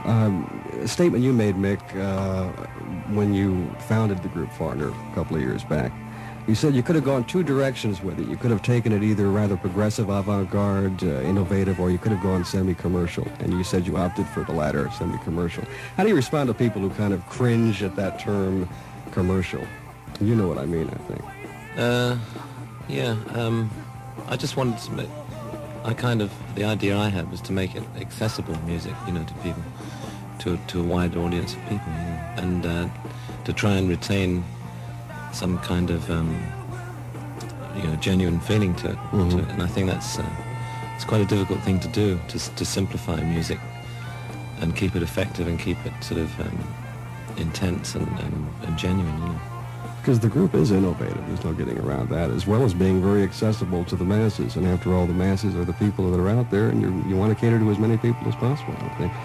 A statement you made, Mick, when you founded the group Foreigner a couple of years back. You said you could have gone two directions with it. You could have taken it either rather progressive, avant-garde, innovative, or you could have gone semi-commercial. And you said you opted for the latter, semi-commercial. How do you respond to people who kind of cringe at that term, commercial? You know what I mean, I think. I just wanted to make... the idea I had was to make it accessible music, to people, to a wide audience of people, and to try and retain some kind of, genuine feeling to it. Mm-hmm. And I think that's it's quite a difficult thing to do, to simplify music and keep it effective and keep it sort of intense and genuine, Because the group is innovative, there's no getting around that, as well as being very accessible to the masses. And after all, the masses are the people that are out there, and you want to cater to as many people as possible, I think.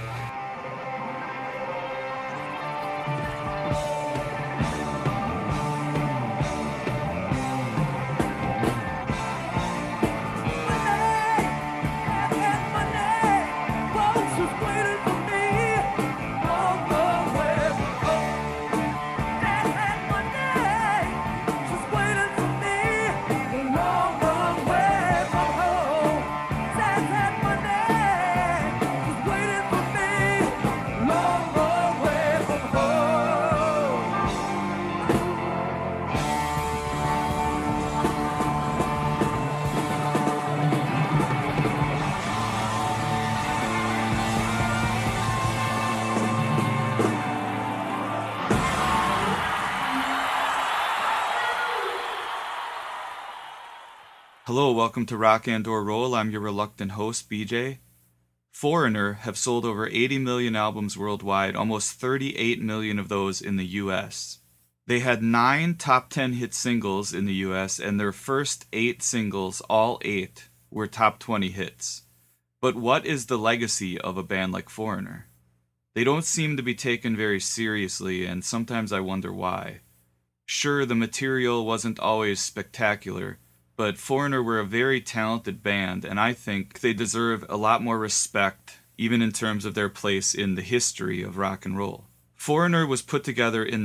Hello, welcome to Rock and or Roll. I'm your reluctant host, BJ. Foreigner have sold over 80 million albums worldwide, almost 38 million of those in the US. They had 9 top 10 hit singles in the US, and their first 8 singles, all 8, were top 20 hits. But what is the legacy of a band like Foreigner? They don't seem to be taken very seriously, and sometimes I wonder why. Sure, the material wasn't always spectacular, but Foreigner were a very talented band, and I think they deserve a lot more respect, even in terms of their place in the history of rock and roll. Foreigner was put together in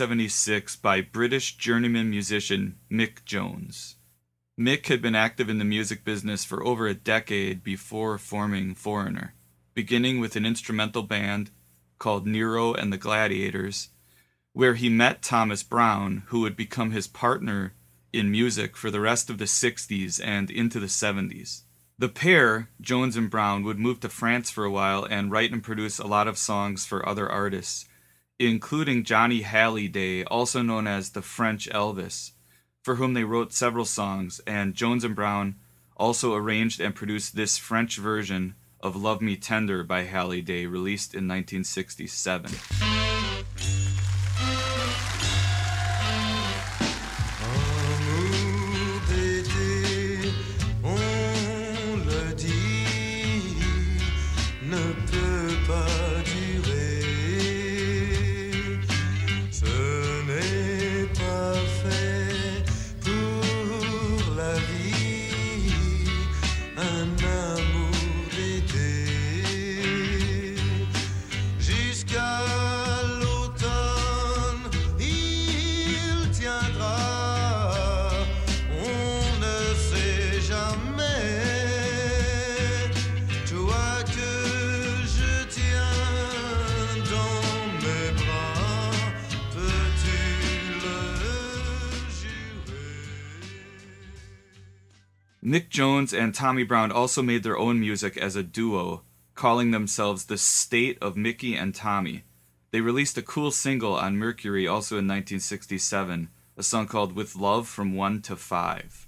1976 by British journeyman musician Mick Jones. Mick had been active in the music business for over a decade before forming Foreigner, beginning with an instrumental band called Nero and the Gladiators, where he met Thomas Brown, who would become his partner in music for the rest of the 60s and into the 70s. The pair, Jones and Brown, would move to France for a while and write and produce a lot of songs for other artists, including Johnny Hallyday, also known as the French Elvis, for whom they wrote several songs, and Jones and Brown also arranged and produced this French version of Love Me Tender by Hallyday, released in 1967. Mick Jones and Tommy Brown also made their own music as a duo, calling themselves the State of Mickey and Tommy. They released a cool single on Mercury also in 1967, a song called With Love from 1 to 5.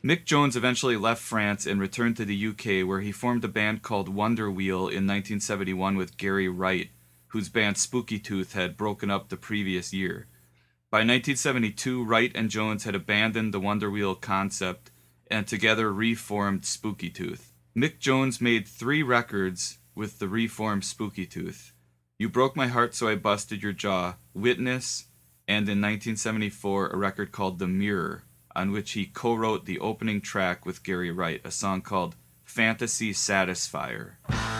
Mick Jones eventually left France and returned to the UK, where he formed a band called Wonder Wheel in 1971 with Gary Wright, whose band Spooky Tooth had broken up the previous year. By 1972, Wright and Jones had abandoned the Wonder Wheel concept and together reformed Spooky Tooth. Mick Jones made 3 records with the reformed Spooky Tooth: You Broke My Heart So I Busted Your Jaw, Witness, and in 1974 a record called The Mirror, on which he co-wrote the opening track with Gary Wright, a song called Fantasy Satisfier.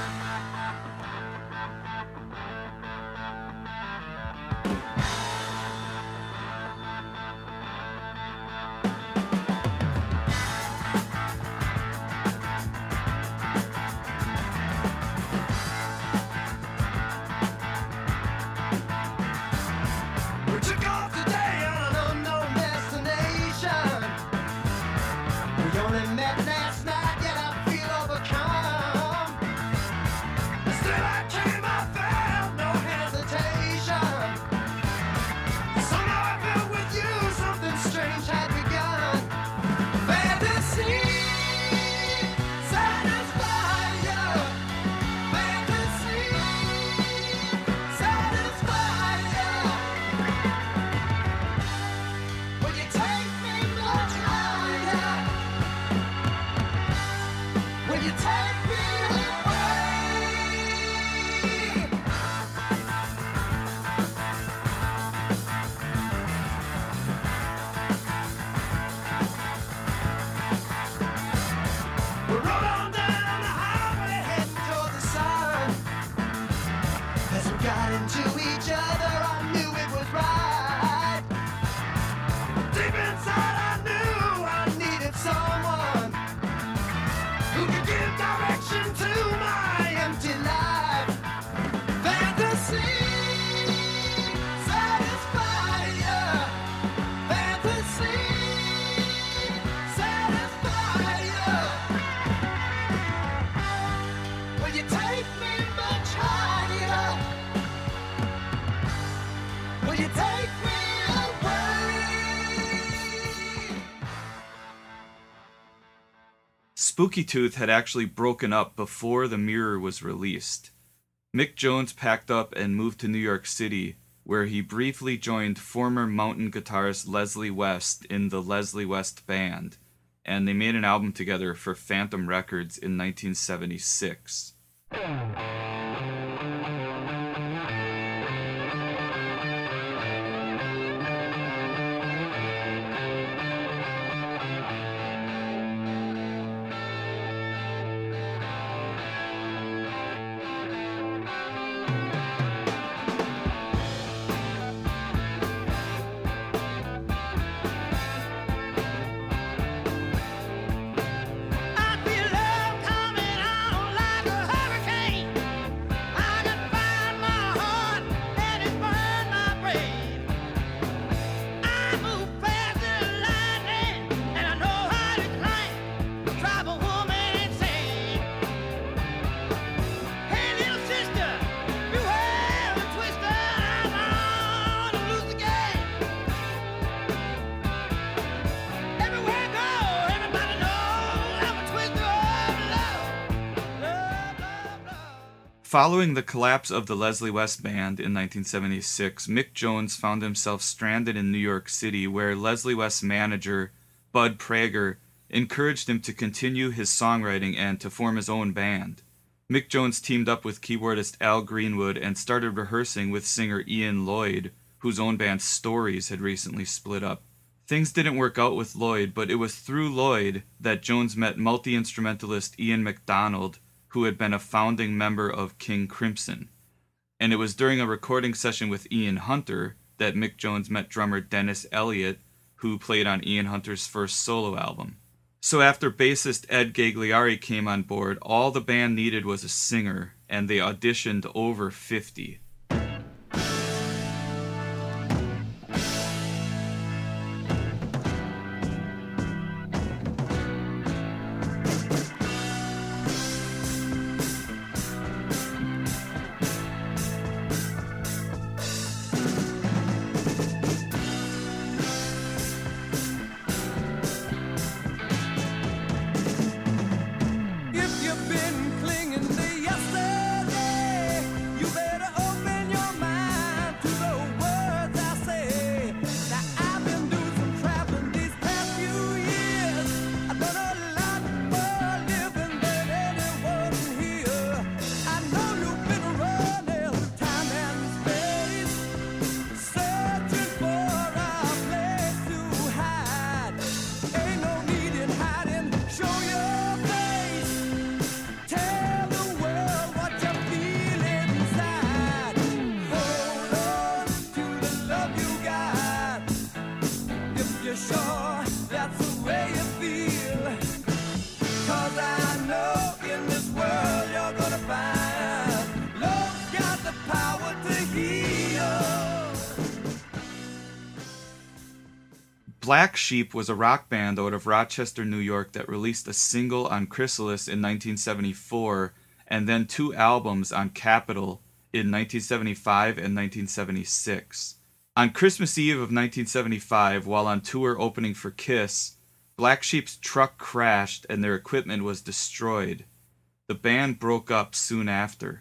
Spooky Tooth had actually broken up before The Mirror was released. Mick Jones packed up and moved to New York City, where he briefly joined former Mountain guitarist Leslie West in the Leslie West Band, and they made an album together for Phantom Records in 1976. Following the collapse of the Leslie West Band in 1976, Mick Jones found himself stranded in New York City, where Leslie West's manager, Bud Prager, encouraged him to continue his songwriting and to form his own band. Mick Jones teamed up with keyboardist Al Greenwood and started rehearsing with singer Ian Lloyd, whose own band Stories had recently split up. Things didn't work out with Lloyd, but it was through Lloyd that Jones met multi-instrumentalist Ian MacDonald, who had been a founding member of King Crimson. And it was during a recording session with Ian Hunter that Mick Jones met drummer Dennis Elliott, who played on Ian Hunter's first solo album. So after bassist Ed Gagliari came on board, all the band needed was a singer, and they auditioned over 50. Black Sheep was a rock band out of Rochester, New York that released a single on Chrysalis in 1974 and then 2 albums on Capitol in 1975 and 1976. On Christmas Eve of 1975, while on tour opening for Kiss, Black Sheep's truck crashed and their equipment was destroyed. The band broke up soon after.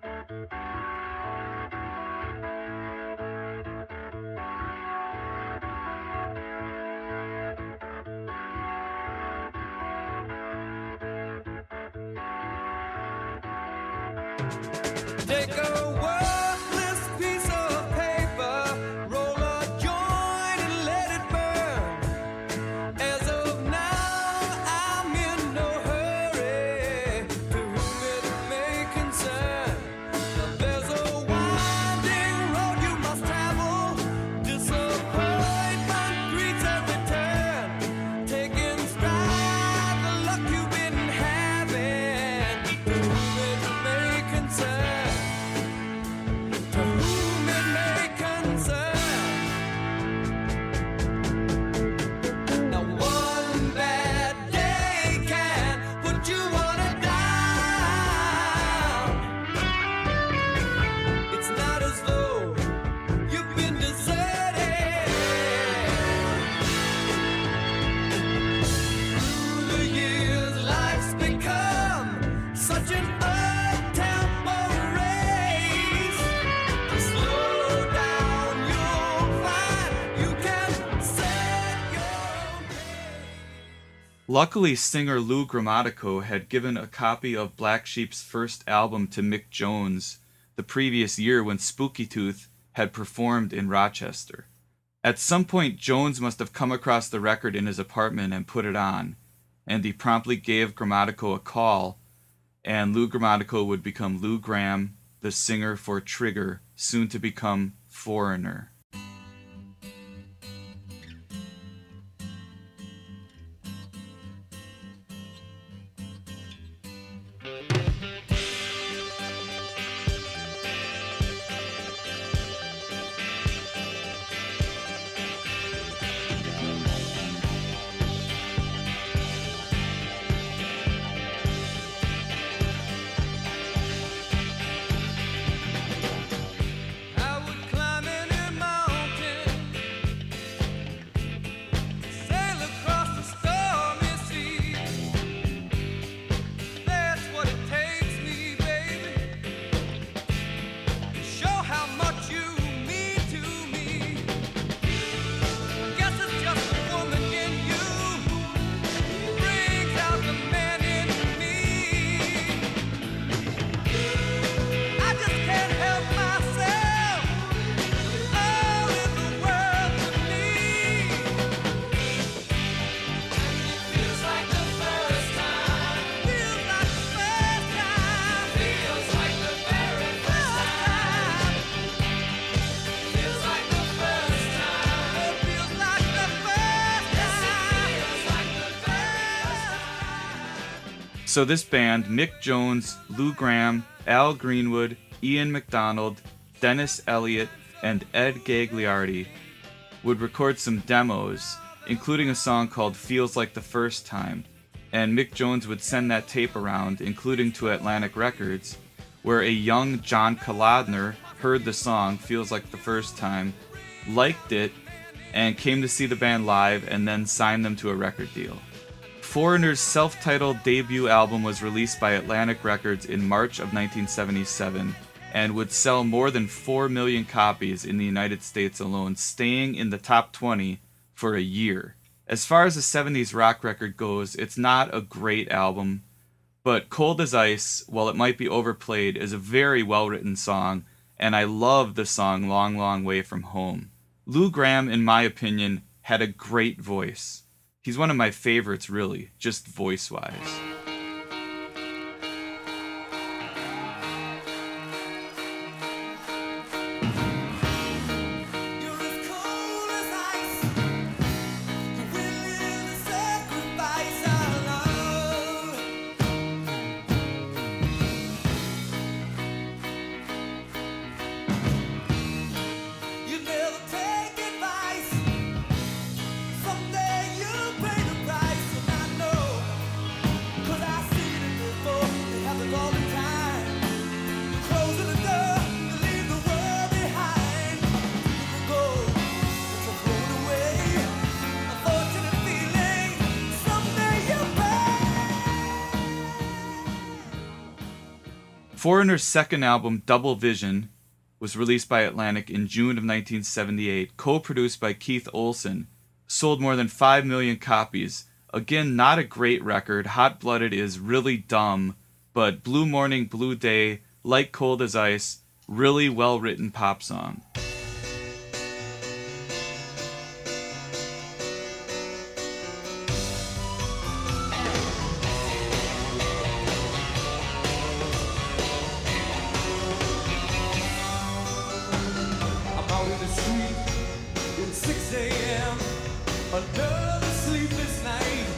Take a worthless piece of paper, roll a joint and let it burn. As of now, I'm in no hurry, to whom it may concern. There's a winding road you must travel, disappointment greets every turn. Taking stride the luck you've been having, to whom it may concern. Luckily, singer Lou Grammatico had given a copy of Black Sheep's first album to Mick Jones the previous year when Spooky Tooth had performed in Rochester. At some point, Jones must have come across the record in his apartment and put it on, and he promptly gave Grammatico a call, and Lou Grammatico would become Lou Gramm, the singer for Trigger, soon to become Foreigner. So this band, Mick Jones, Lou Gramm, Al Greenwood, Ian MacDonald, Dennis Elliott, and Ed Gagliardi, would record some demos, including a song called Feels Like the First Time, and Mick Jones would send that tape around, including to Atlantic Records, where a young John Kalodner heard the song Feels Like the First Time, liked it, and came to see the band live and then signed them to a record deal. Foreigner's self-titled debut album was released by Atlantic Records in March of 1977 and would sell more than 4 million copies in the United States alone, staying in the top 20 for a year. As far as a 70s rock record goes, it's not a great album, but Cold as Ice, while it might be overplayed, is a very well-written song, and I love the song Long, Long Way From Home. Lou Gramm, in my opinion, had a great voice. He's one of my favorites, really, just voice-wise. You never take advice from Foreigner's second album, Double Vision, was released by Atlantic in June of 1978, co-produced by Keith Olsen, sold more than 5 million copies. Again, not a great record. Hot Blooded is really dumb, but Blue Morning, Blue Day, Like Cold as Ice, really well-written pop song. I'm out in the street at 6 a.m. Another sleepless night.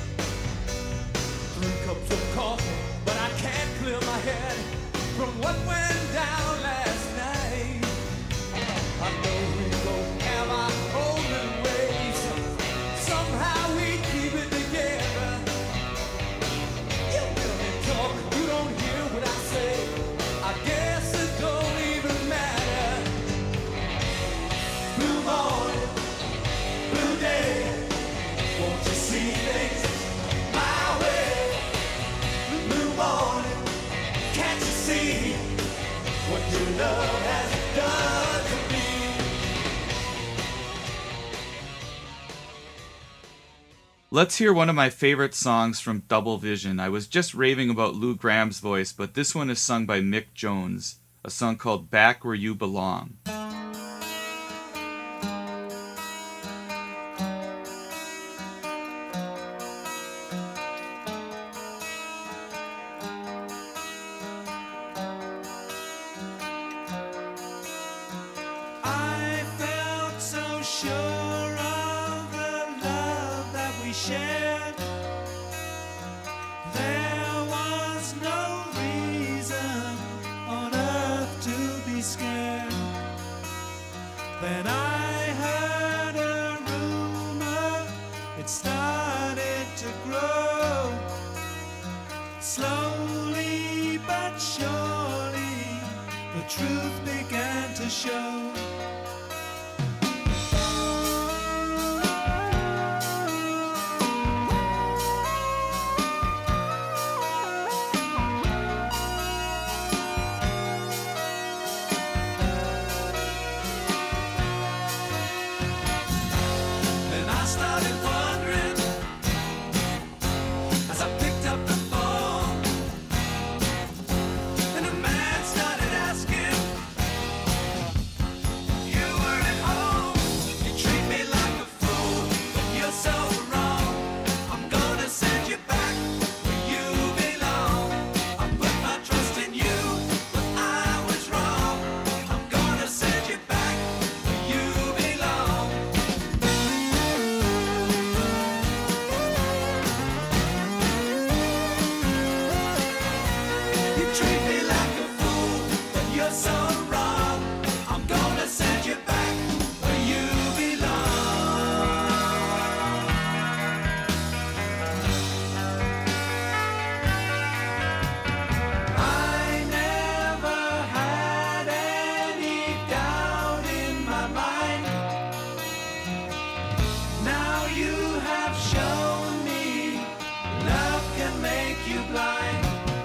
3 cups of coffee, but I can't clear my head from what went down last night. I know we both have our own ways. Somehow we keep it together. You hear me talk, you don't hear what I say. I guess it don't even matter. Blue morning, blue day. Won't you see things my way? Blue morning, can't you see what your love has done to me? Let's hear one of my favorite songs from Double Vision. I was just raving about Lou Graham's voice, but this one is sung by Mick Jones, a song called Back Where You Belong. I felt so sure of the love that we shared. There was no reason on earth to be scared. Then I heard a rumor, it started to grow. Slowly but surely, the truth began to show. And I started wondering as I picked up the phone, and a man started asking, you were at home. You treat me like a fool, but you're so wrong. I'm gonna send you back where you belong. I put my trust in you, but I was wrong. I'm gonna send you back where you belong. You treat me like a fool, but you're so wrong. I'm gonna send you back where you belong. I never had any doubt in my mind. Now you have shown me love can make you blind.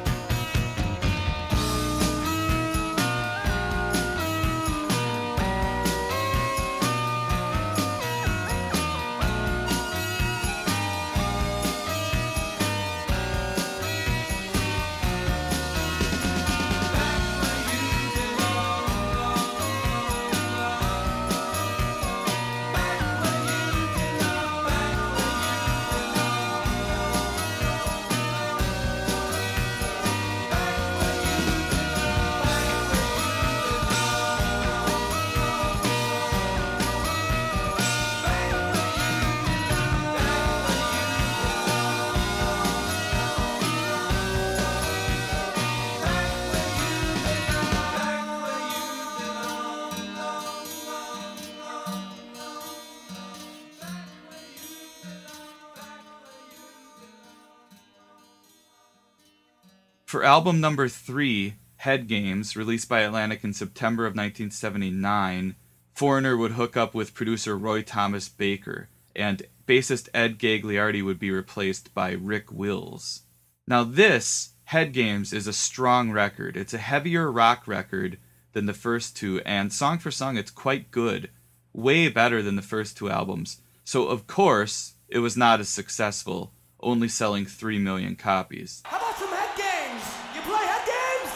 For album number 3, Head Games, released by Atlantic in September of 1979, Foreigner would hook up with producer Roy Thomas Baker, and bassist Ed Gagliardi would be replaced by Rick Wills. Now this, Head Games is a strong record. It's a heavier rock record than the first two, and song for song, it's quite good. Way better than the first two albums. So, of course, it was not as successful, only selling 3 million copies. How about some head games? You play head games?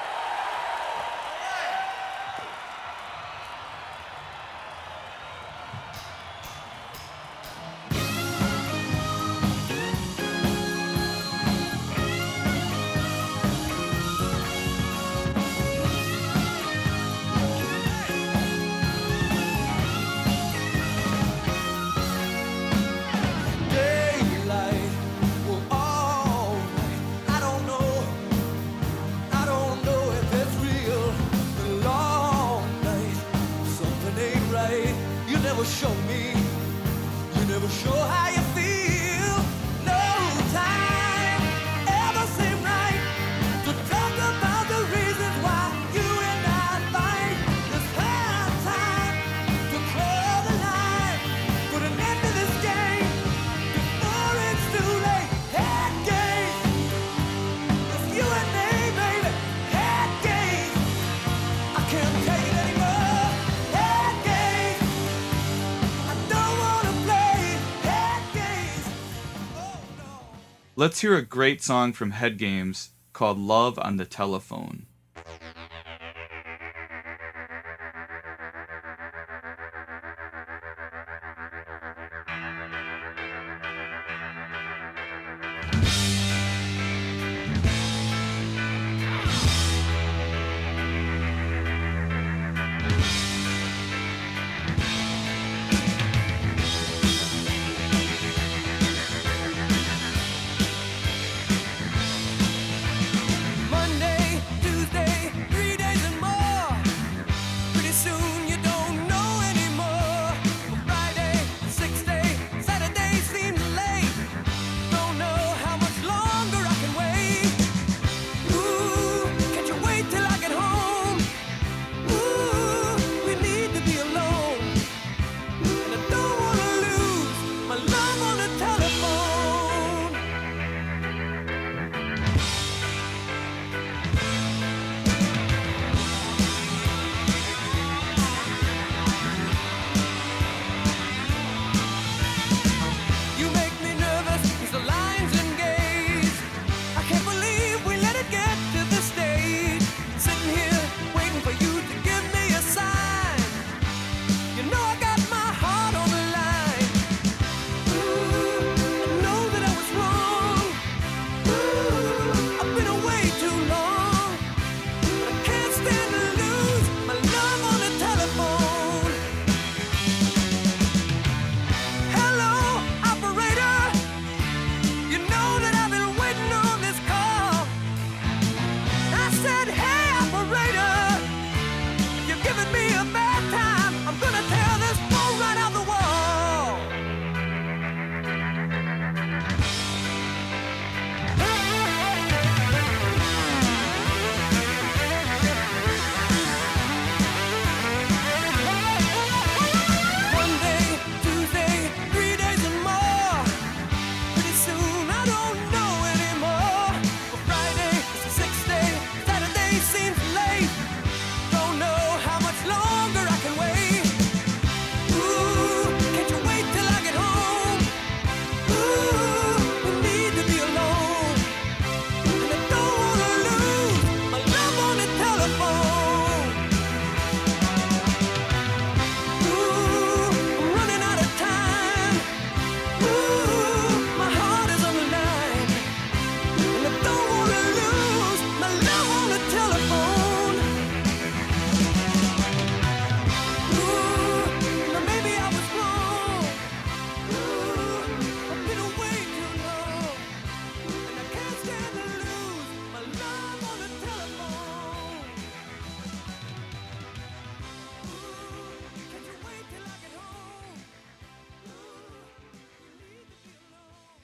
Daylight, well, all night. I don't know if it's real. The long night, something ain't right. You never show me, you never show how you feel. No time ever seemed right to talk about the reasons why you and I fight. It's high time to draw the line, put an end to this game before it's too late. Head games, it's you and me, baby. Head games, I can't take it anymore. Head games, I don't wanna play head games. Oh no. Let's hear a great song from Head Games called Love on the Telephone. Monday, Tuesday, 3 days and more. Pretty soon you don't know anymore. Friday, 6th day, Saturday seems late. Don't know how much longer I can wait. Ooh, can't you wait till I get home? Ooh, we need to be alone. And I don't wanna lose my love on the telephone. You make me nervous, these are lines and gaze. I can't believe we let it get to this stage. Sitting here, waiting for you to give me a sign. You know I got my heart on the line. Ooh, I know that I was wrong. Ooh, I've been away too long. But I can't stand to lose my love on the telephone. Hello, operator. You know that I've been waiting on this call. I said, hey, operator, if you're giving me a bad time, I'm gonna tear this phone right out the wall. Monday, Tuesday, 3 days and more. Pretty soon I don't know anymore. But Friday is the 6th day, Saturday seems late. Don't know how much longer I can wait. Ooh, can't you wait till I get home? Ooh, we need to be alone. And I don't wanna lose my love on the telephone. Ooh, I'm running out of time. Ooh, my heart is on the line. And I don't wanna lose my love on the telephone. Ooh, now maybe I was wrong. Ooh, I've been away too long. And I can't stand to lose my love on the telephone. Ooh, can't you wait till I get home? Ooh, we need to be alone.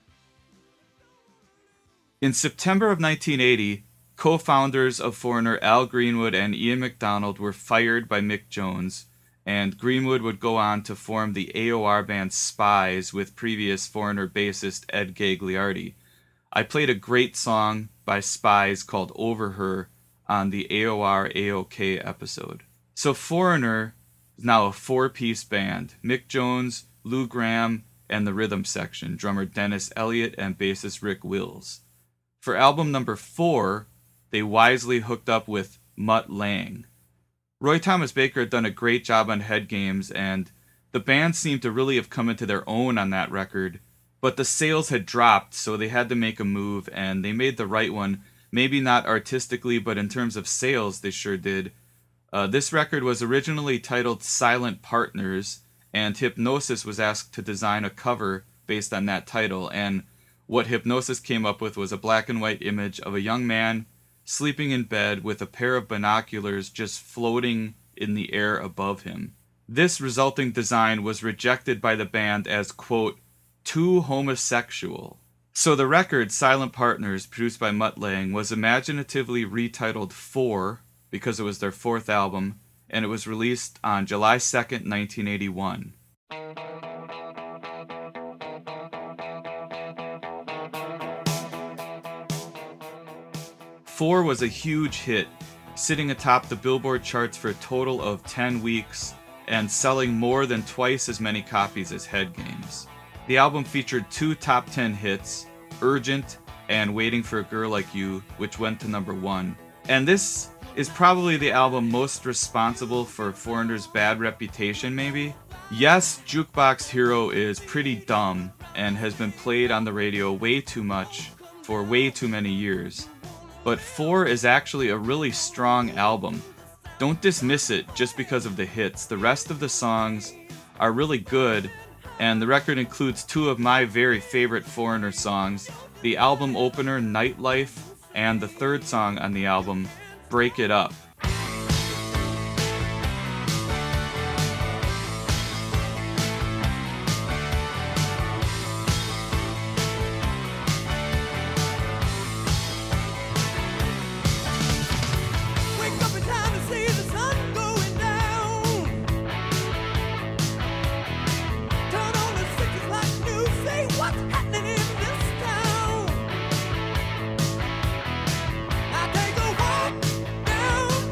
In September of 1980, co-founders of Foreigner Al Greenwood and Ian MacDonald were fired by Mick Jones, and Greenwood would go on to form the AOR band Spies with previous Foreigner bassist Ed Gagliardi. I played a great song by spies called Over Her on the AOR AOK episode. So Foreigner is now a 4-piece band. Mick Jones, Lou Gramm, and the rhythm section, drummer Dennis Elliott and bassist Rick Wills. For album number 4, they wisely hooked up with Mutt Lange. Roy Thomas Baker had done a great job on Head Games, and the band seemed to really have come into their own on that record, but the sales had dropped, so they had to make a move, and they made the right one. Maybe not artistically, but in terms of sales, they sure did. This record was originally titled Silent Partners, and Hipgnosis was asked to design a cover based on that title, and what Hipgnosis came up with was a black and white image of a young man sleeping in bed with a pair of binoculars just floating in the air above him. This resulting design was rejected by the band as, quote, too homosexual. So the record, Silent Partners, produced by Mutt Lange, was imaginatively retitled 4 because it was their 4th album, and it was released on July 2nd, 1981. "4" was a huge hit, sitting atop the Billboard charts for a total of 10 weeks and selling more than twice as many copies as Head Games. The album featured 2 top 10 hits, Urgent and Waiting for a Girl Like You, which went to number 1. And this is probably the album most responsible for Foreigner's bad reputation, maybe. Yes, Jukebox Hero is pretty dumb and has been played on the radio way too much for way too many years. But 4 is actually a really strong album. Don't dismiss it just because of the hits. The rest of the songs are really good, and the record includes 2 of my very favorite Foreigner songs, the album opener Nightlife, and the 3rd song on the album, Break It Up. Wake up in time to see the sun going down. Turn on the switches like news, say what's happening in this town. I take a walk down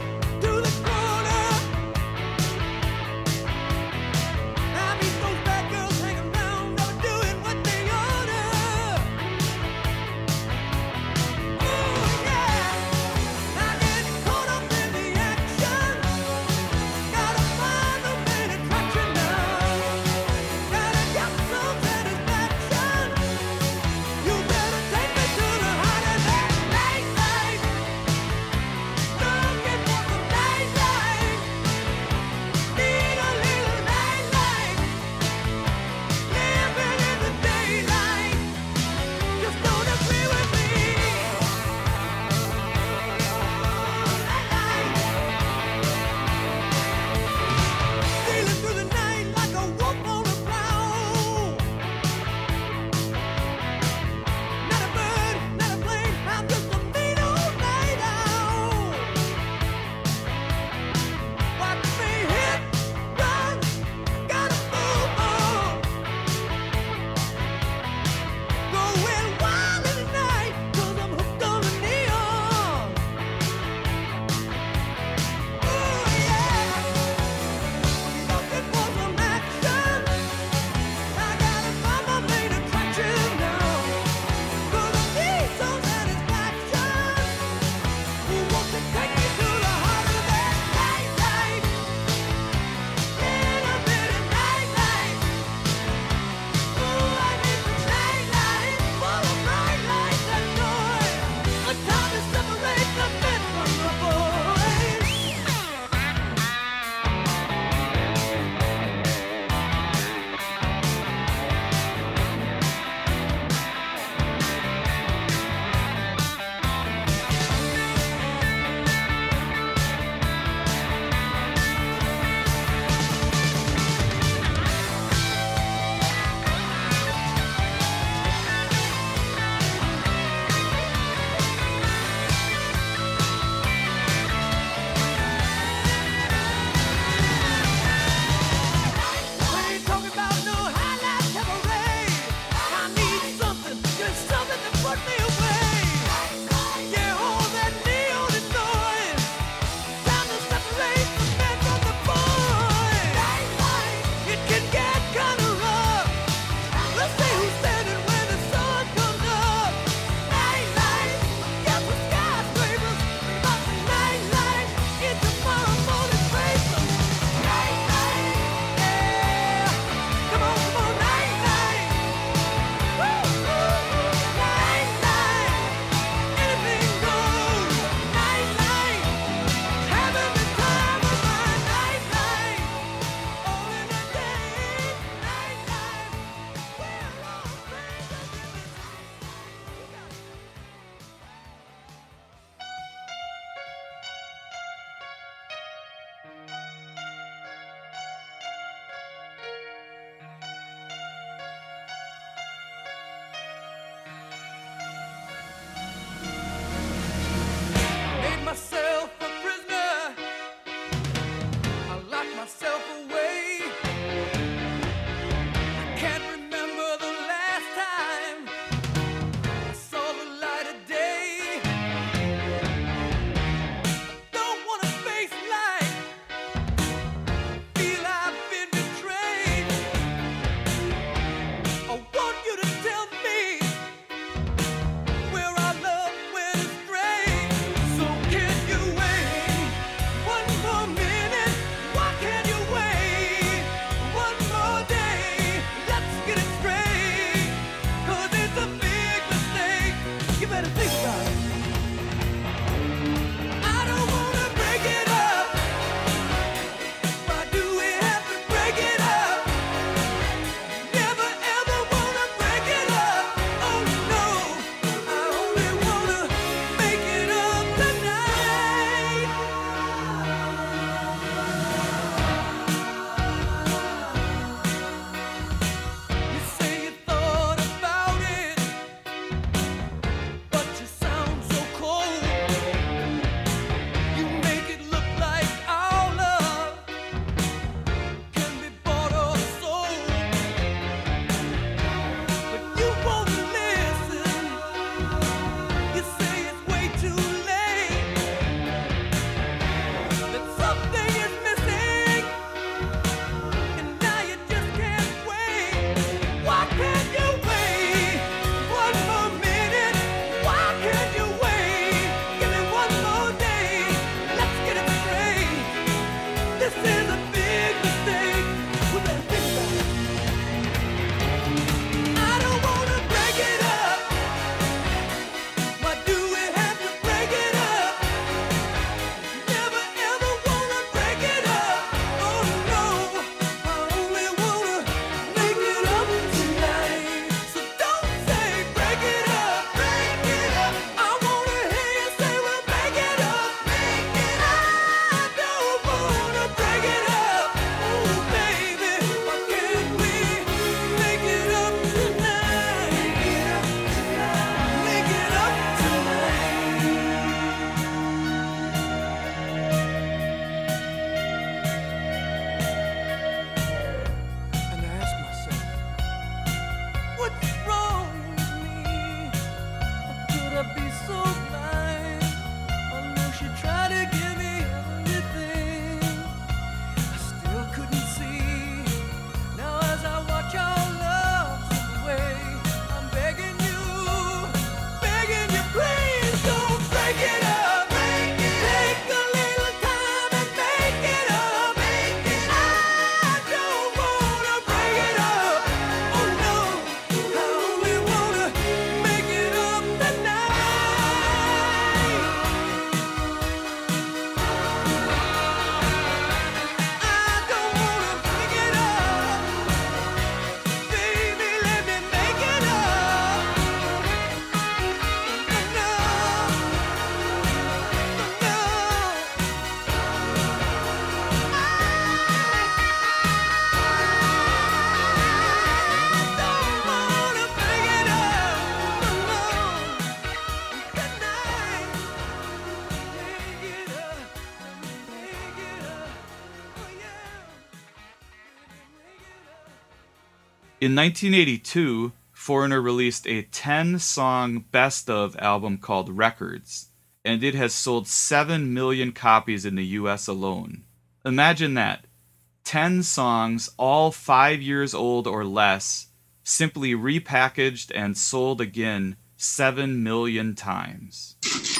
In 1982, Foreigner released a 10-song best-of album called Records, and it has sold 7 million copies in the US alone. Imagine that. 10 songs, all 5 years old or less, simply repackaged and sold again 7 million times.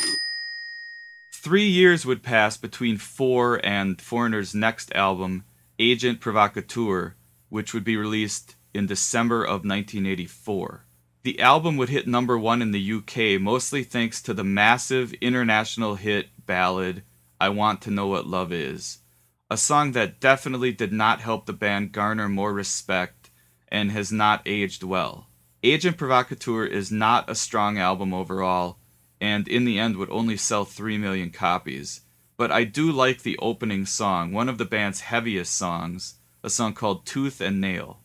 3 years would pass between Four and Foreigner's next album, Agent Provocateur, which would be released in December of 1984. The album would hit number 1 in the UK, mostly thanks to the massive international hit ballad, I Want to Know What Love Is, a song that definitely did not help the band garner more respect and has not aged well. Agent Provocateur is not a strong album overall, and in the end would only sell 3 million copies. But I do like the opening song, one of the band's heaviest songs, a song called Tooth and Nail.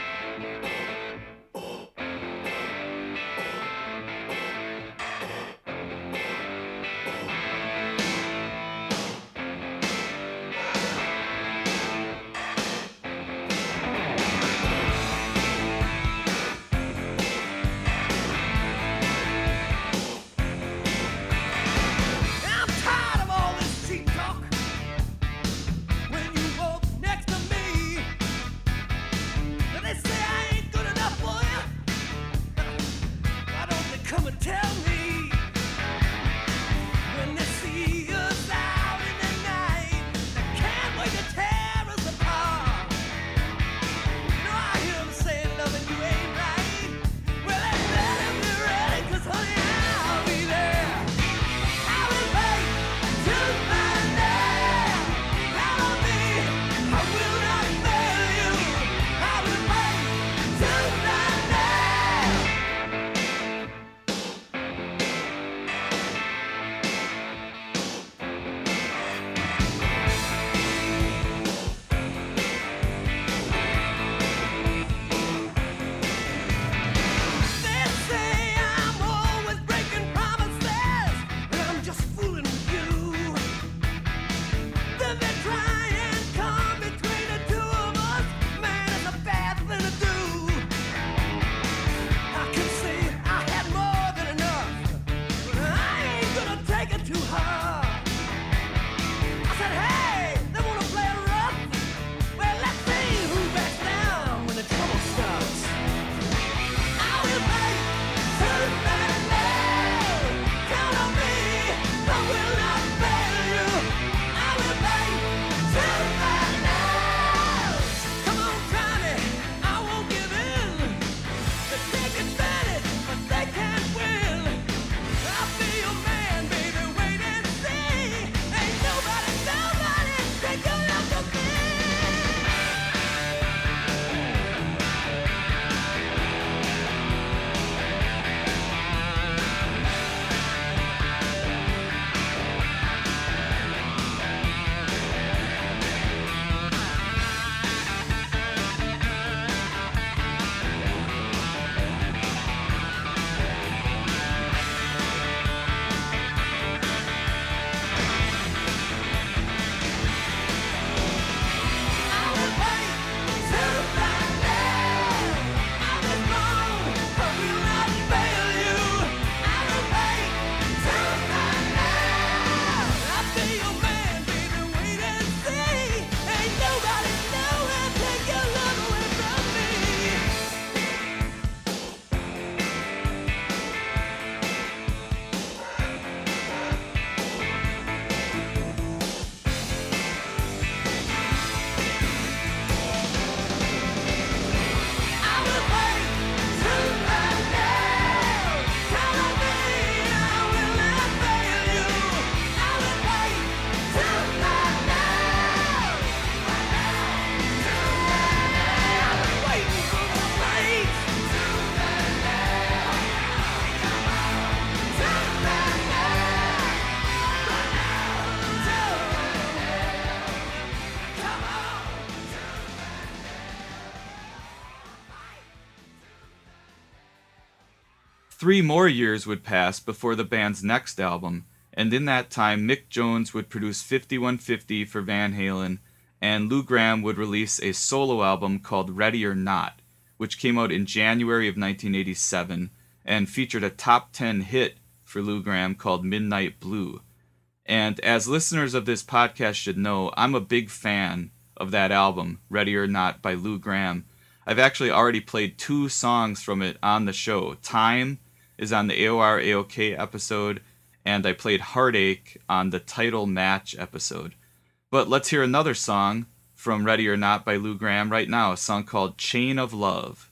I'm tired of all this cheap talk. When you walk next to me, they say I ain't good enough for you. Why don't they come and tell me? When they see us out in the night, they can't wait to tear us apart. You know I hear them saying loving you ain't right. Well, they better be ready, 'cause honey, I'll be there. I will wait to find out. Count on me, I will not fail you. I will wait to find out. They say I'm always breaking promises, and I'm just fooling with you. Then they try and come between the two of us. Man, it's a bad thing to do. I can see I had more than enough, but I ain't gonna take it too hard. I said, hey, they wanna play it rough? Well, let's see who backs down when the trouble starts. I will wait to find out. Count on me, I will not fail you. I will wait to find out. Come on, try me, I won't give in. They take advantage, but they can't win. I'll be your man, baby, wait and see. Ain't nobody take your love from me. I will wait to find out. I was wrong, I will not fail you. I will wait to find out. I'll be your man, baby, wait and see. Ain't nobody nowhere take your love away from me. I will wait to find out. Count on me, I will not fail you. I will wait to find out. I've been waiting for the wait to find out. Come on, to find out. Come on. 3 more years would pass before the band's next album, and in that time Mick Jones would produce 5150 for Van Halen, and Lou Gramm would release a solo album called Ready or Not, which came out in January of 1987 and featured a top 10 hit for Lou Gramm called Midnight Blue. And as listeners of this podcast should know, I'm a big fan of that album, Ready or Not by Lou Gramm. I've actually already played 2 songs from it on the show. Time is on the AOR AOK episode, and I played Heartache on the Title Match episode. But let's hear another song from Ready or Not by Lou Gramm right now, a song called Chain of Love.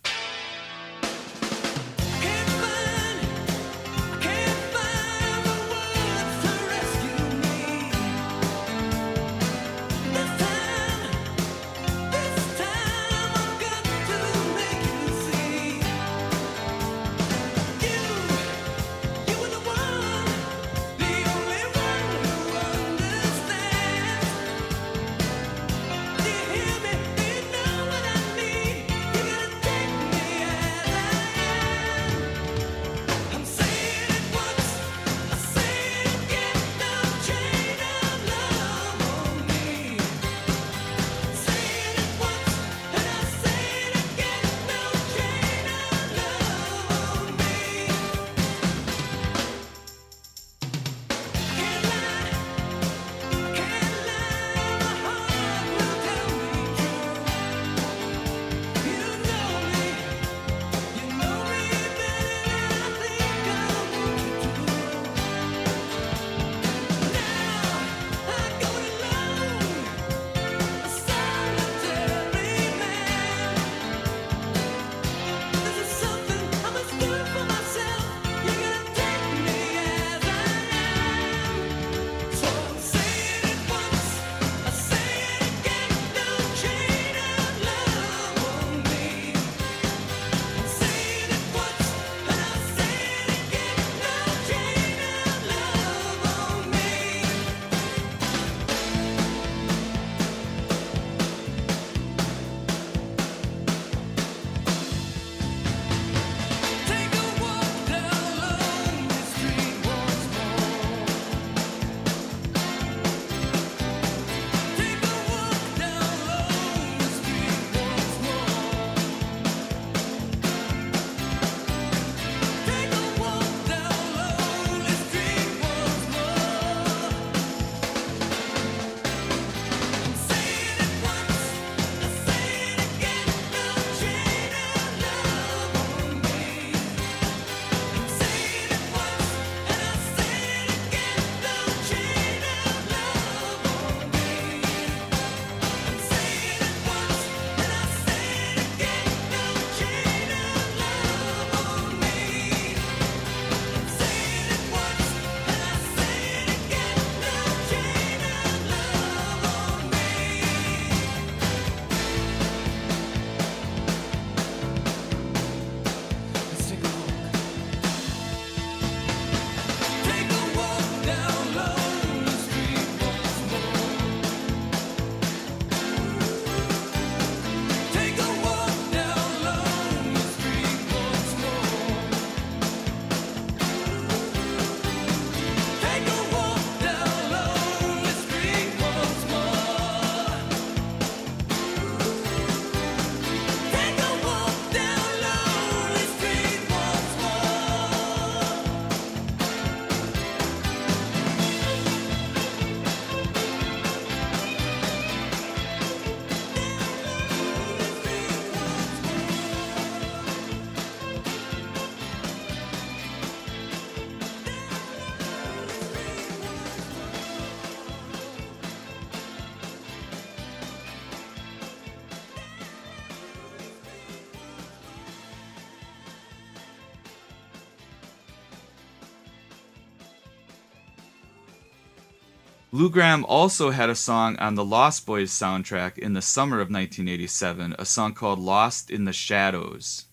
Lou Gramm also had a song on the Lost Boys soundtrack in the summer of 1987, a song called Lost in the Shadows.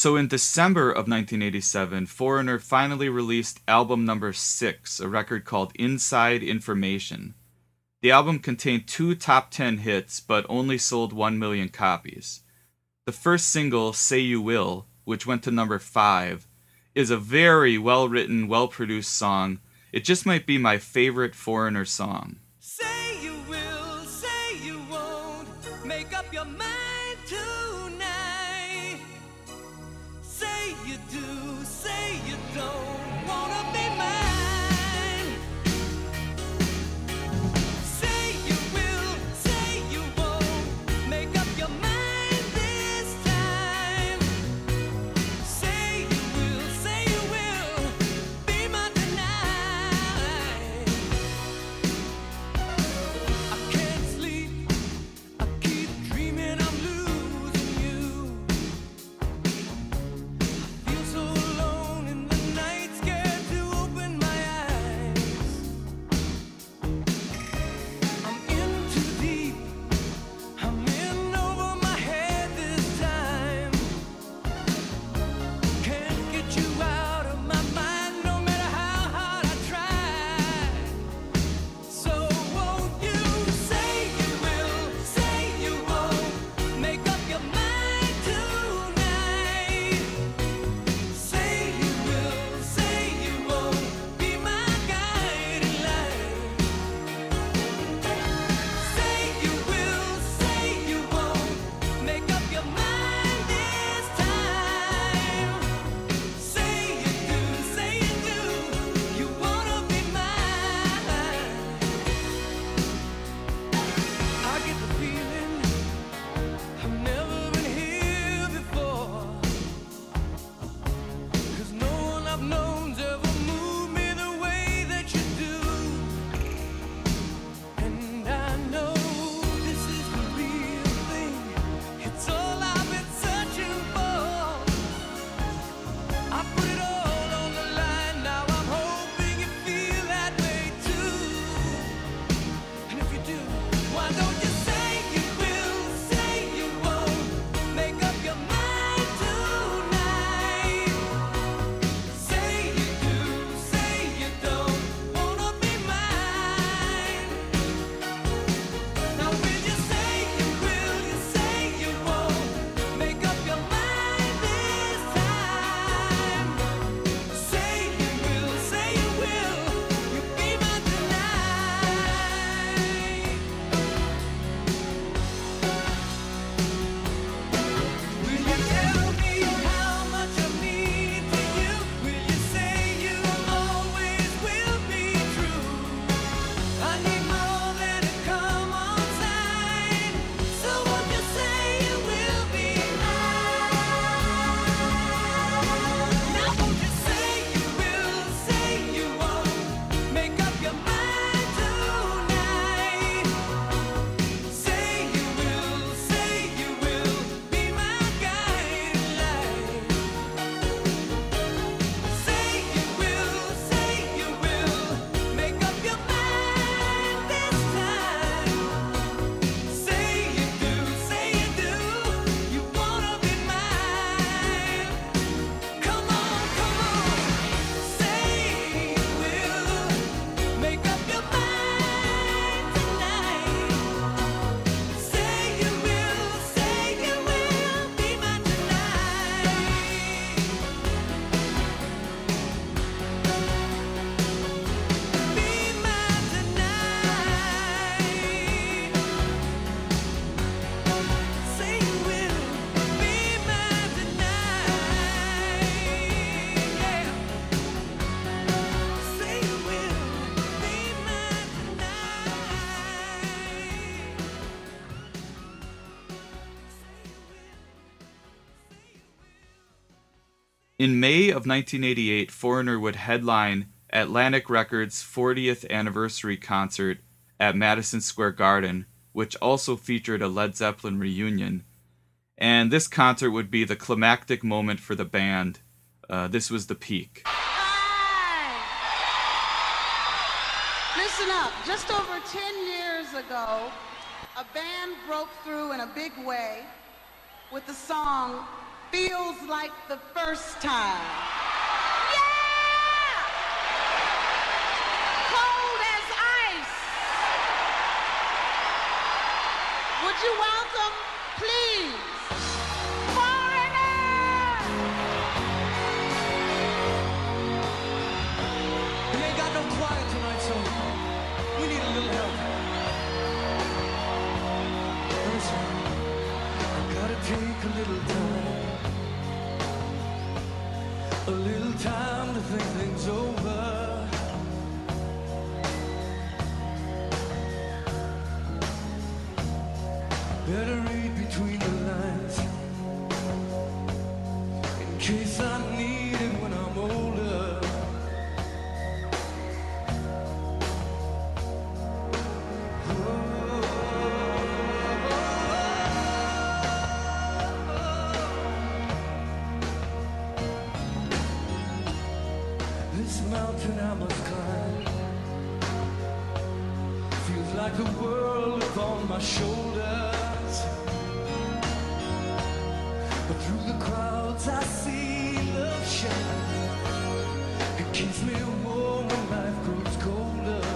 So in December of 1987, Foreigner finally released album number 6, a record called Inside Information. The album contained 2 top 10 hits, but only sold 1 million copies. The first single, Say You Will, which went to number 5, is a very well-written, well-produced song. It just might be my favorite Foreigner song. Say you will, say you won't, make up your mind tonight. Say you do, say you don't, wanna be mine. Say you will, say you won't, make up your mind this time. Say you will, be mine tonight. I can't sleep, I keep dreaming I'm losing you. I feel so alone in the night, scared to open my eyes. I'm in too deep, I'm in over my head this time. Can't get you out of my mind, no matter how hard I try. So won't you say you will, say you won't, make up your mind tonight. Say you will, say you won't, be my guiding light. Say you will, say you won't, make up your mind this time. Say you do, you wanna be mine. I get the feeling I've never been here before, 'cause no one I've known's ever moved me the way that you do. And I know this is the real thing, it's all I've been searching for. I put it all on the line, now I'm hoping you feel that way too. And if you do, why don't you say you will, say you won't, make up your mind tonight. Say you do, say you don't, wanna be mine. Now will you say you will, you say you won't, make up your mind this time. Say you will, you be mine tonight. Will you tell me how much I mean to you? Will you say you always will be true? I need more than a come on sign. So won't you say you will be mine? Now won't you say you will, say you won't, make up your mind tonight. Say you will, be my guiding light. Say you will, make up your mind this time. Say you do, you wanna be mine. Come on, say you will, make up your mind tonight. Say you will, be mine tonight. Be mine tonight. Say you will, be mine tonight. Yeah. Say you will, be mine tonight. In May of 1988, Foreigner would headline Atlantic Records' 40th anniversary concert at Madison Square Garden, which also featured a Led Zeppelin reunion. And this concert would be the climactic moment for the band. This was the peak. Listen up. Just over 10 years ago, a band broke through in a big way with the song feels like the first time. Cold as ice. Would you welcome, please, Foreigner? We ain't got no choir tonight, so we need a little help. Listen, I gotta take a little time to think things over. Better read between the lines in case I need it when I'm older. This mountain I must climb feels like the world upon my shoulders. But through the crowds I see love shine. It keeps me warm when life grows colder.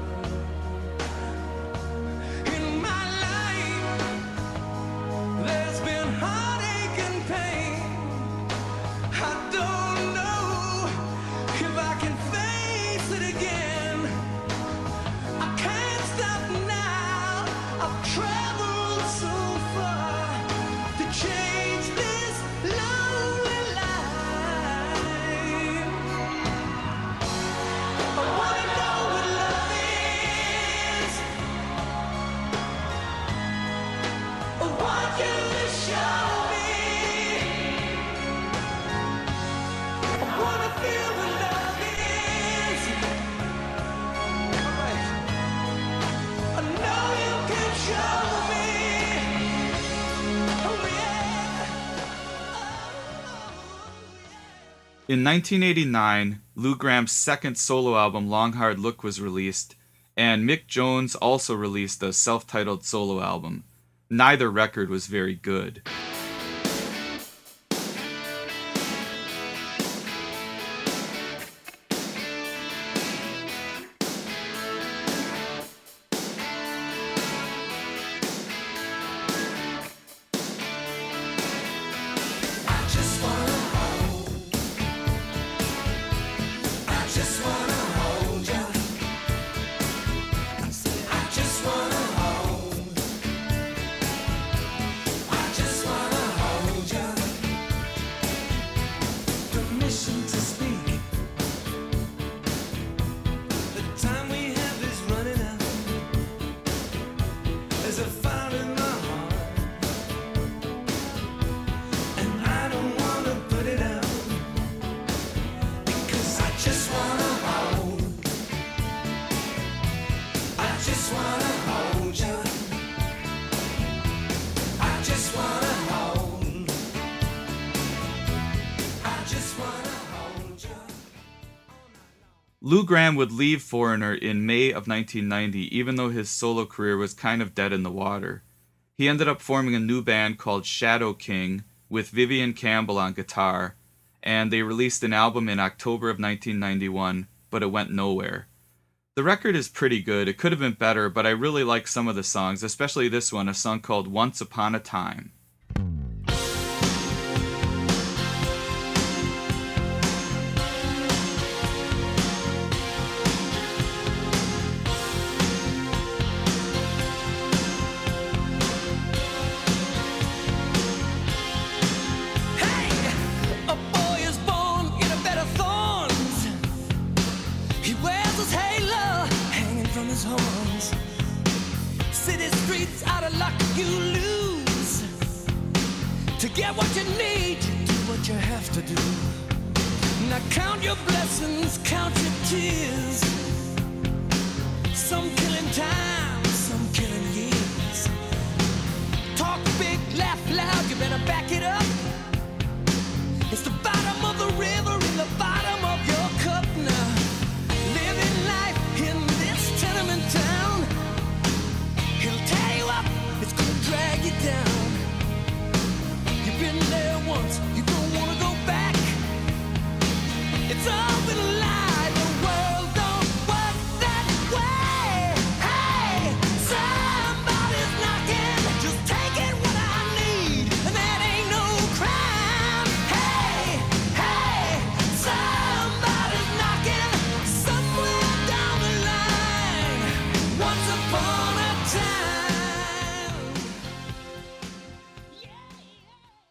In my life there's been heartache and pain. I don't know if I can face it again. I can't stop now. I've traveled so far to change this lonely life. I wanna know what love is. I want you to show me. I wanna feel what love is. Alright. I know you can show me. Oh yeah. In 1989, Lou Gramm's second solo album, Long Hard Look, was released, and Mick Jones also released a self-titled solo album. Neither record was very good. Lou Gramm would leave Foreigner in May of 1990, even though his solo career was kind of dead in the water. He ended up forming a new band called Shadow King with Vivian Campbell on guitar, and they released an album in October of 1991, but it went nowhere. The record is pretty good. It could have been better, but I really like some of the songs, especially this one, a song called Once Upon a Time. Get what you need, do what you have to do. Now count your blessings, count your tears. Some killing time, some killing years. Talk big, laugh loud, you better back it up. It's the bottom of the river in the bottom of your cup now. Living life in this tenement town, he'll tear you up, it's gonna drag you down. Been there once.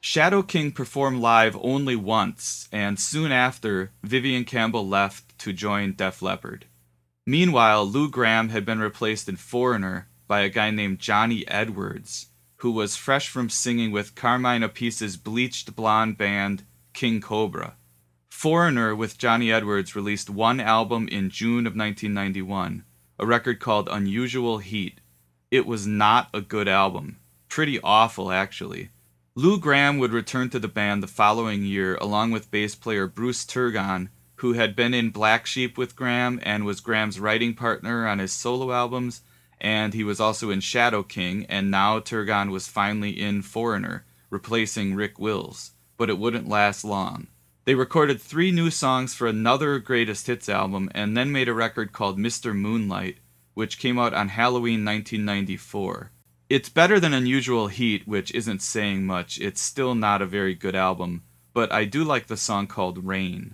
Shadow King performed live only once, and soon after, Vivian Campbell left to join Def Leppard. Meanwhile, Lou Gramm had been replaced in Foreigner by a guy named Johnny Edwards, who was fresh from singing with Carmine Appice's bleached blonde band King Cobra. Foreigner with Johnny Edwards released one album in June of 1991, a record called Unusual Heat. It was not a good album. Pretty awful, actually. Lou Gramm would return to the band the following year along with bass player Bruce Turgon, who had been in Black Sheep with Gramm and was Gramm's writing partner on his solo albums, and he was also in Shadow King, and now Turgon was finally in Foreigner, replacing Rick Wills, but it wouldn't last long. They recorded 3 new songs for another Greatest Hits album and then made a record called Mr. Moonlight, which came out on Halloween 1994. It's better than Unusual Heat, which isn't saying much. It's still not a very good album, but I do like the song called Rain.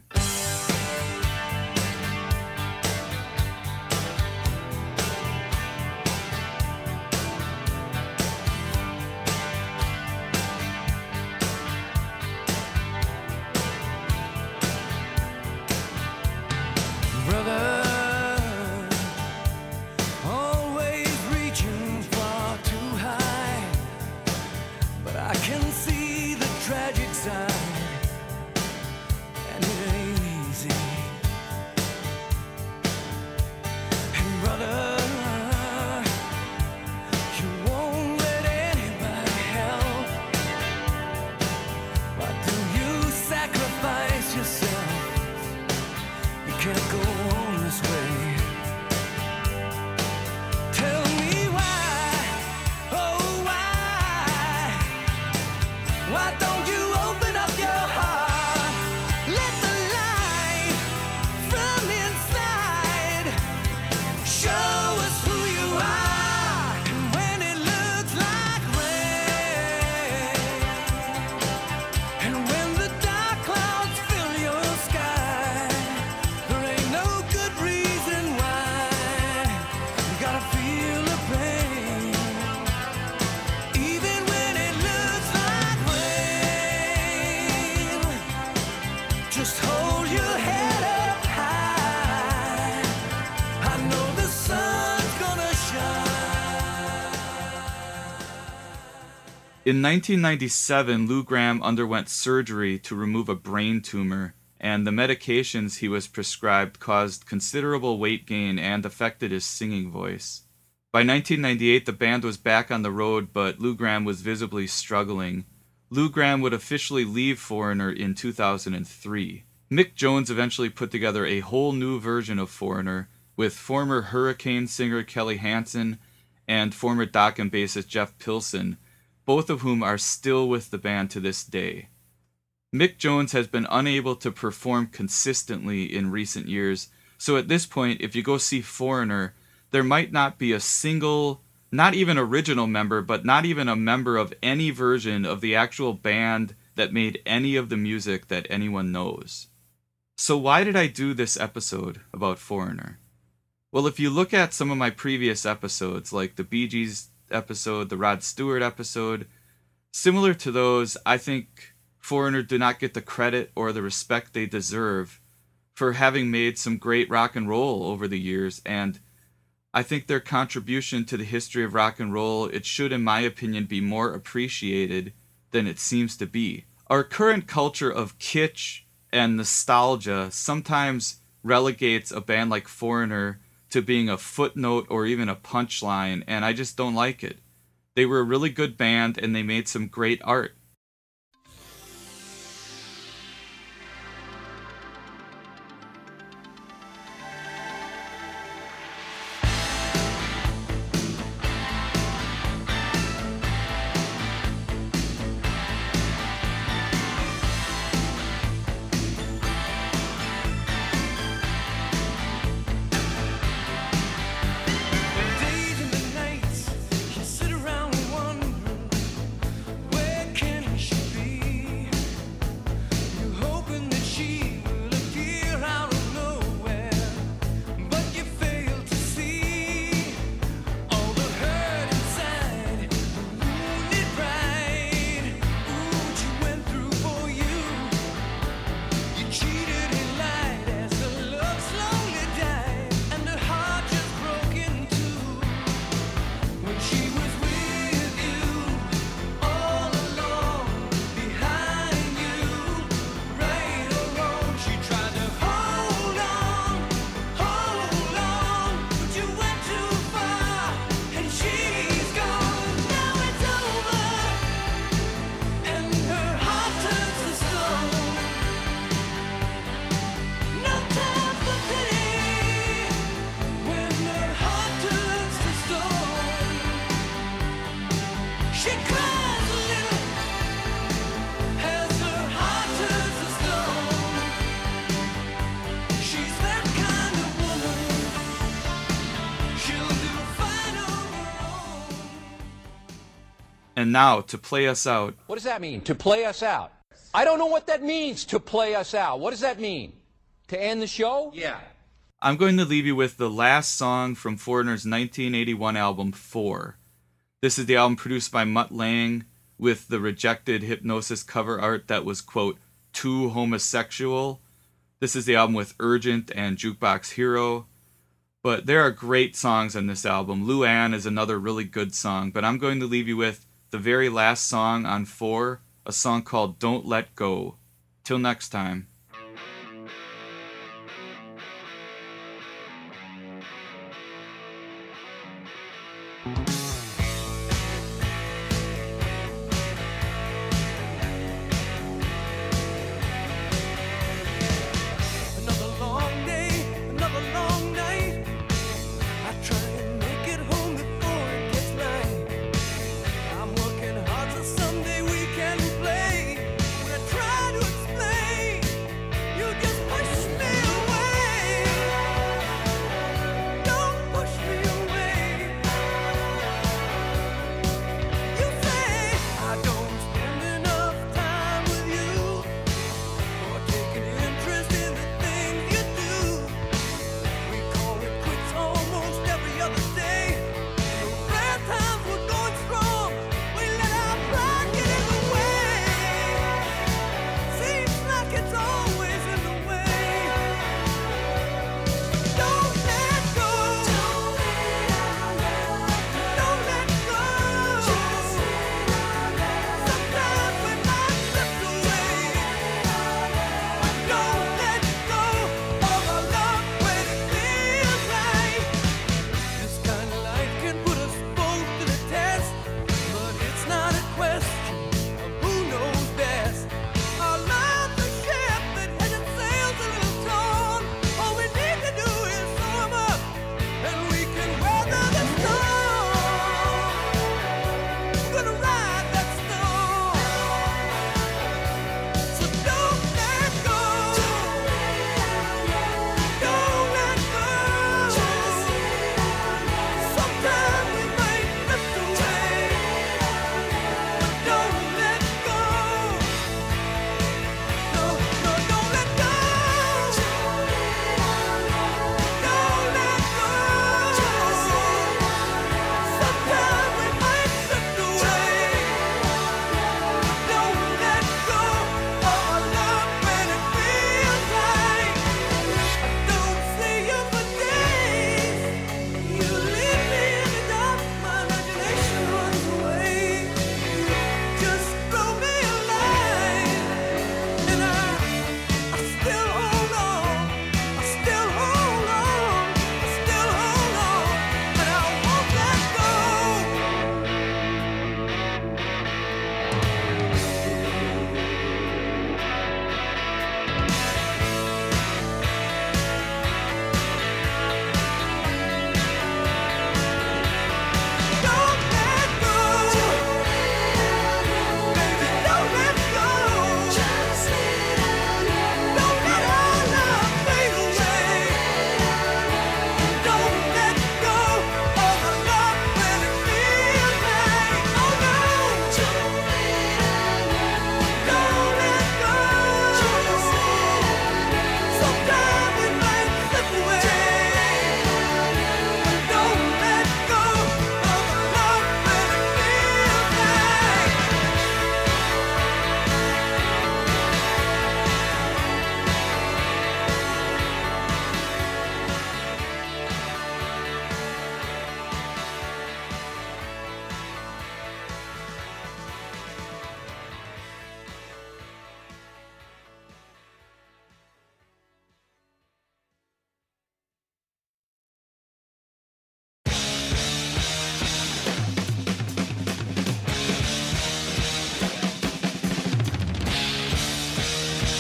In 1997, Lou Gramm underwent surgery to remove a brain tumor, and the medications he was prescribed caused considerable weight gain and affected his singing voice. By 1998, the band was back on the road, but Lou Gramm was visibly struggling. Lou Gramm would officially leave Foreigner in 2003. Mick Jones eventually put together a whole new version of Foreigner, with former Hurricane singer Kelly Hansen and former Dokken bassist Jeff Pilson, both of whom are still with the band to this day. Mick Jones has been unable to perform consistently in recent years, so at this point, if you go see Foreigner, there might not be a single, not even original member, but not even a member of any version of the actual band that made any of the music that anyone knows. So why did I do this episode about Foreigner? Well, if you look at some of my previous episodes, like the Bee Gees episode, the Rod Stewart episode, similar to those, I think Foreigner do not get the credit or the respect they deserve for having made some great rock and roll over the years, and I think their contribution to the history of rock and roll, it should, in my opinion, be more appreciated than it seems to be. Our current culture of kitsch and nostalgia sometimes relegates a band like Foreigner to being a footnote or even a punchline, and I just don't like it. They were a really good band, and they made some great art. Days and the nights, you sit around wondering, where can And now, to play us out, What does that mean, to play us out? I don't know what that means, to play us out. What does that mean? To end the show? Yeah. I'm going to leave you with the last song from Foreigner's 1981 album, 4. This is the album produced by Mutt Lange with the rejected Hypnosis cover art that was, quote, too homosexual. This is the album with Urgent and Jukebox Hero. But there are great songs on this album. Luann is another really good song, but I'm going to leave you with the very last song on 4, a song called Don't Let Go. Till next time. Another long day, another long night. I try and make it home before it gets light. I'm working hard so someday we can play. When I try to explain, you just push me away. Don't push me away. You say I don't spend enough time with you, or take an interest in the things you do. We call it quits almost every other day. The bad times were going strong. We let our pride get in the way. Seems like it's always in the way. Don't let go. Don't let go. Sometimes we might slip away. Don't let go of our love when it feels right. This kind of life can put us both to the test, but it's not a question of who knows best. Our lives are ship that has its sails a little torn. All we need to do is sew 'em up, and we can weather the storm. We're gonna ride that storm. So don't let go. Don't let go. Sometimes we might drift away, but don't let go. No, no, don't let go. Don't let go. Sometimes we might drift away, but don't let go of our love when it feels right. I don't see you for days. You leave me in the dark, my imagination runs away. Just throw me a line, and I still hold on. I still hold on. I still hold on, and I won't let go. Don't let go. Baby, don't let go. Don't let our love fade away. Don't let go of our love when it feels right. Oh no. Don't let go. Sometimes we might slip away. Don't let go of our love when it feels right.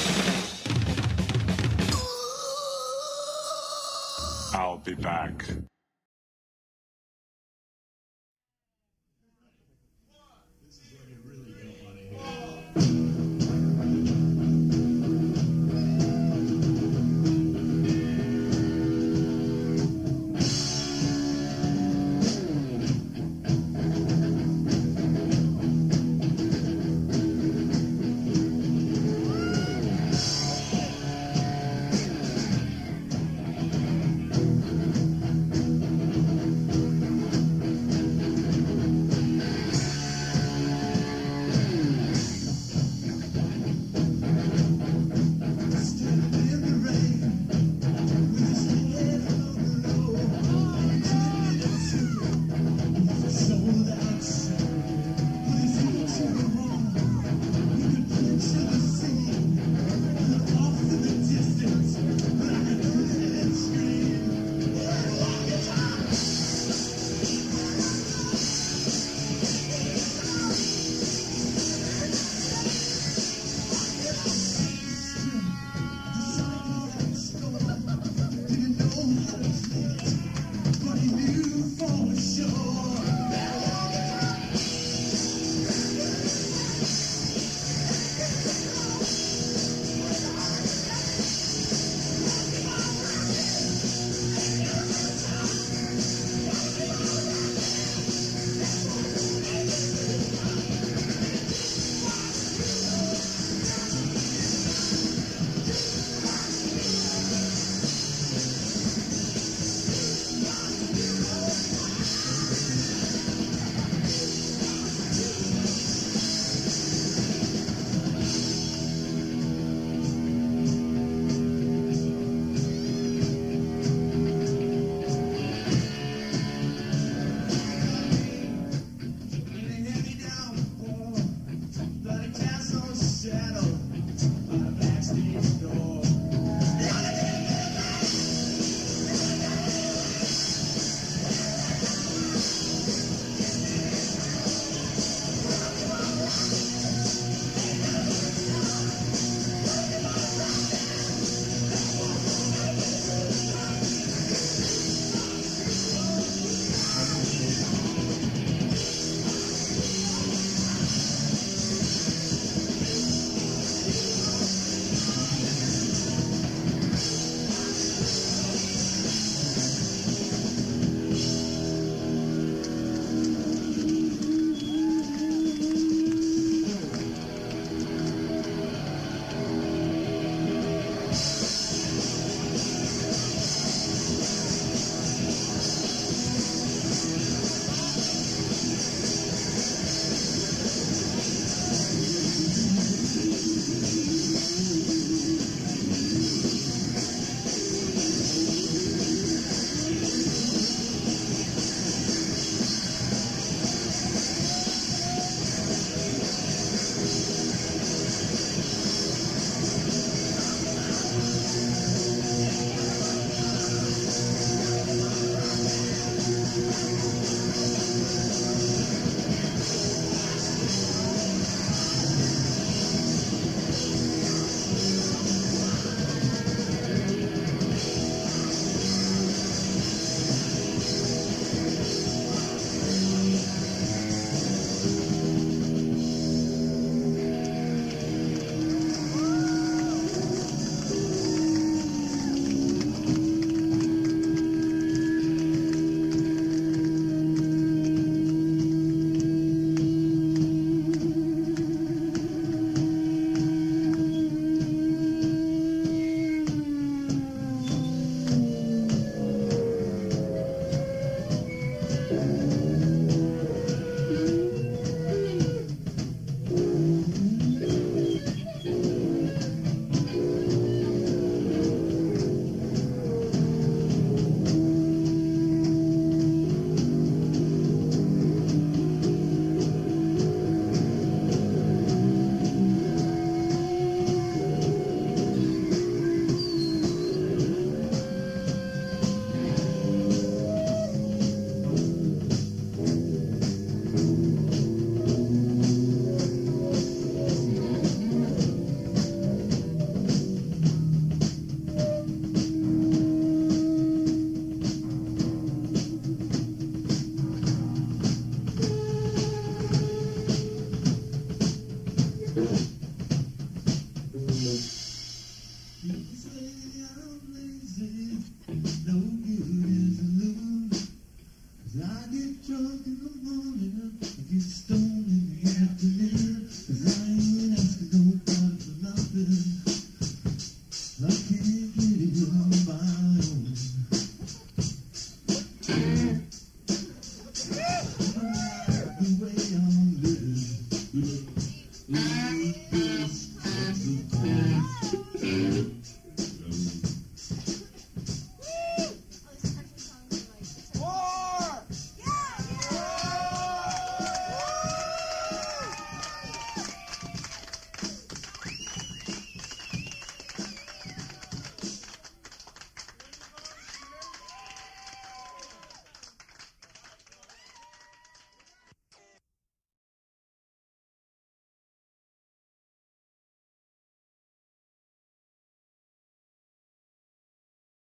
I'll be back.